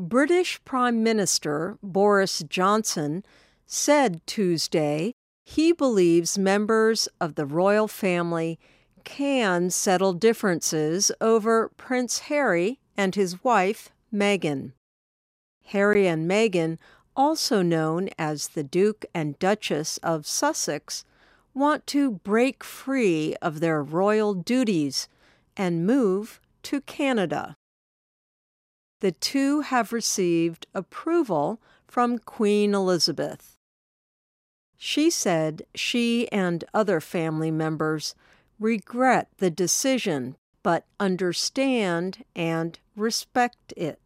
British Prime Minister Boris Johnson said Tuesday he believes members of the royal family can settle differences over Prince Harry and his wife, Meghan. Harry and Meghan, also known as the Duke and Duchess of Sussex, want to break free of their royal duties and move to Canada. The two have received approval from Queen Elizabeth. She said she and other family members regret the decision but understand and respect it.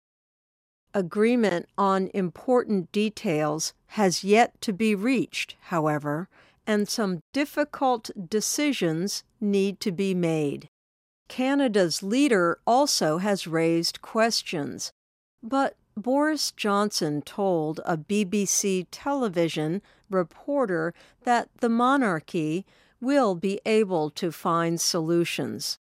Agreement on important details has yet to be reached, however, and some difficult decisions need to be made. Canada's leader also has raised questions, but Boris Johnson told a BBC television reporter that the monarchy will be able to find solutions.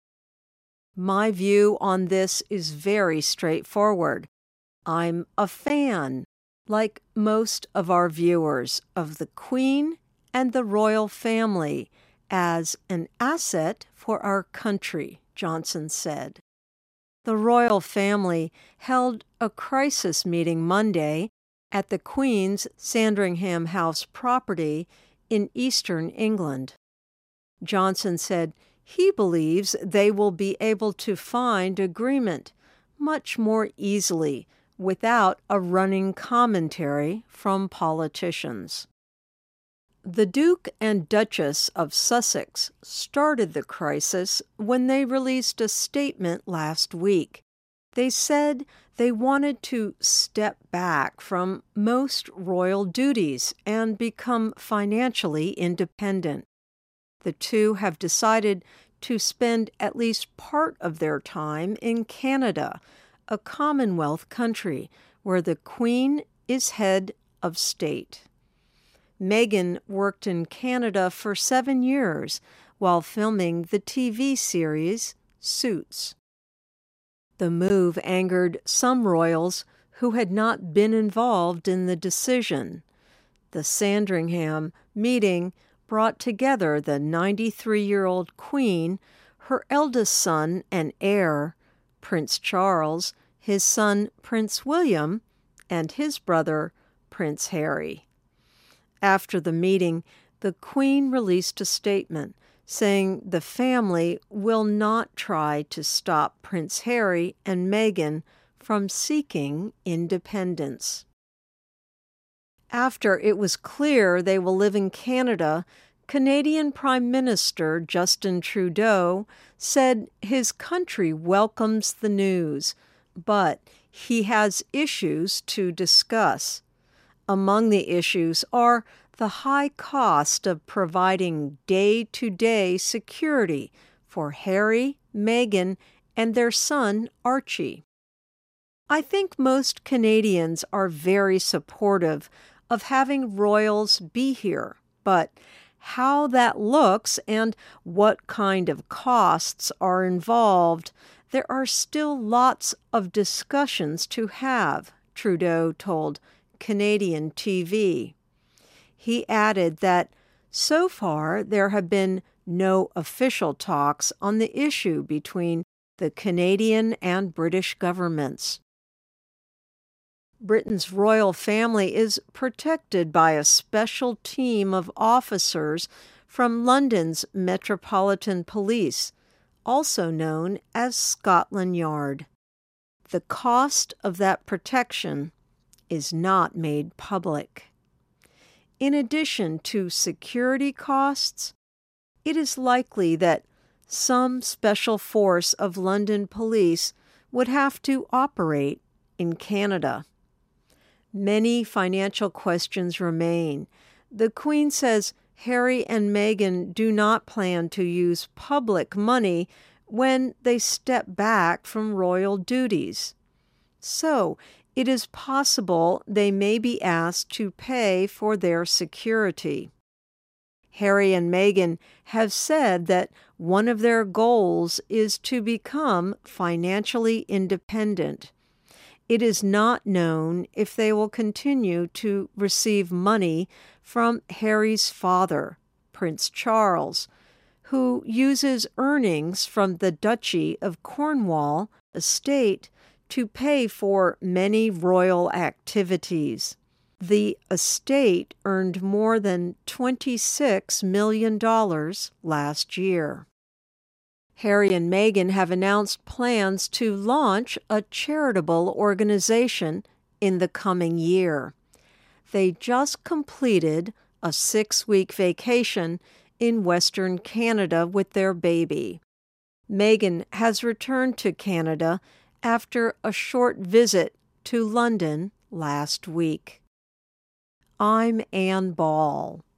My view on this is very straightforward. I'm a fan, like most of our viewers, of the Queen and the royal family as an asset for our country, Johnson said. The royal family held a crisis meeting Monday at the Queen's Sandringham House property in eastern England. Johnson said he believes they will be able to find agreement much more easily without a running commentary from politicians. The Duke and Duchess of Sussex started the crisis when they released a statement last week. They said they wanted to step back from most royal duties and become financially independent. The two have decided to spend at least part of their time in Canada, a Commonwealth country where the Queen is head of state. Meghan worked in Canada for 7 years while filming the TV series Suits. The move angered some royals who had not been involved in the decision. The Sandringham meeting brought together the 93-year-old Queen, her eldest son and heir, Prince Charles, his son Prince William, and his brother Prince Harry. After the meeting, the Queen released a statement saying the family will not try to stop Prince Harry and Meghan from seeking independence. After it was clear they will live in Canada, Canadian Prime Minister Justin Trudeau said his country welcomes the news, but he has issues to discuss. Among the issues are the high cost of providing day-to-day security for Harry, Meghan, and their son Archie. I think most Canadians are very supportive of having royals be here, but how that looks and what kind of costs are involved, there are still lots of discussions to have, Trudeau told Canadian TV. He added that so far there have been no official talks on the issue between the Canadian and British governments. Britain's royal family is protected by a special team of officers from London's Metropolitan Police, also known as Scotland Yard. The cost of that protection is not made public. In addition to security costs, it is likely that some special force of London police would have to operate in Canada. Many financial questions remain. The Queen says Harry and Meghan do not plan to use public money when they step back from royal duties. So, it is possible they may be asked to pay for their security. Harry and Meghan have said that one of their goals is to become financially independent. It is not known if they will continue to receive money from Harry's father, Prince Charles, who uses earnings from the Duchy of Cornwall estate to pay for many royal activities. The estate earned more than $26 million last year. Harry and Meghan have announced plans to launch a charitable organization in the coming year. They just completed a 6-week vacation in Western Canada with their baby. Meghan has returned to Canada after a short visit to London last week. I'm Ann Ball.